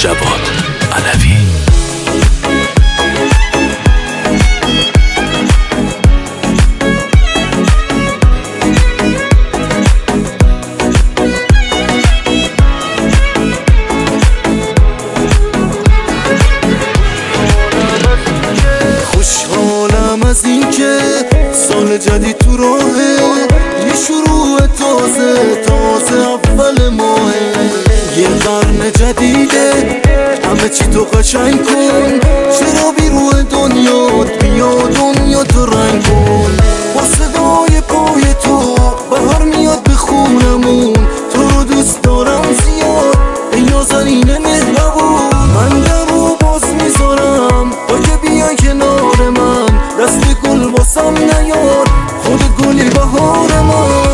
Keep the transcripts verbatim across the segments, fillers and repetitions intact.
جواد علوی. خوشحالم از این که سال جدید تو راهه، یه شروع تازه تازه اول ماهه، یه قرن جدیده، همه چی تو قشنگ کن، چرا بی روی دنیات بیا دنیا تو رنگ کن. با صدای پای تو بهار میاد به خونمون، تو رو دوست دارم زیاد ای نازنین مهربون. من در رو باز میذارم تا که بیای کنار من، دست گل واسم نیار خودت گلی بهار من.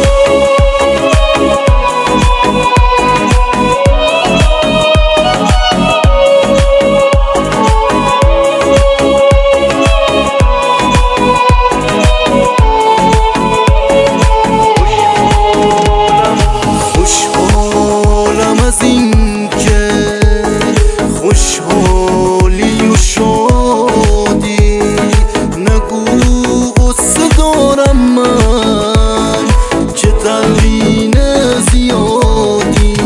خوشحالی و شادی نگو غصه دارم من که تلقین زیادی،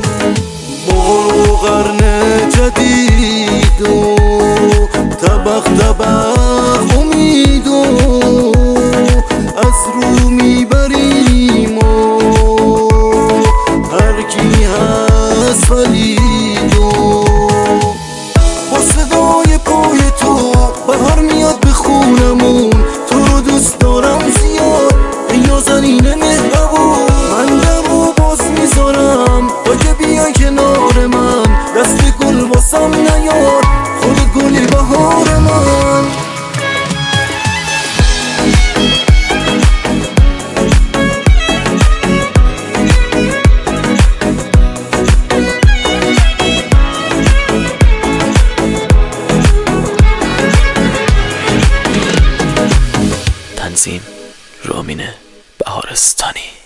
با قرن جدید و طبق طبق امید و از رو میبریم و هر کی هست ولید و با صدای پای تو بهار میاد به خونمون، تو رو دوست دارم زیاد ای نازنین مهربون. من در رو باز میذارم تا که بیای کنار من، دست گل واسم نیار خودت گلی بهار من. تنظیم رامین بهارستانی.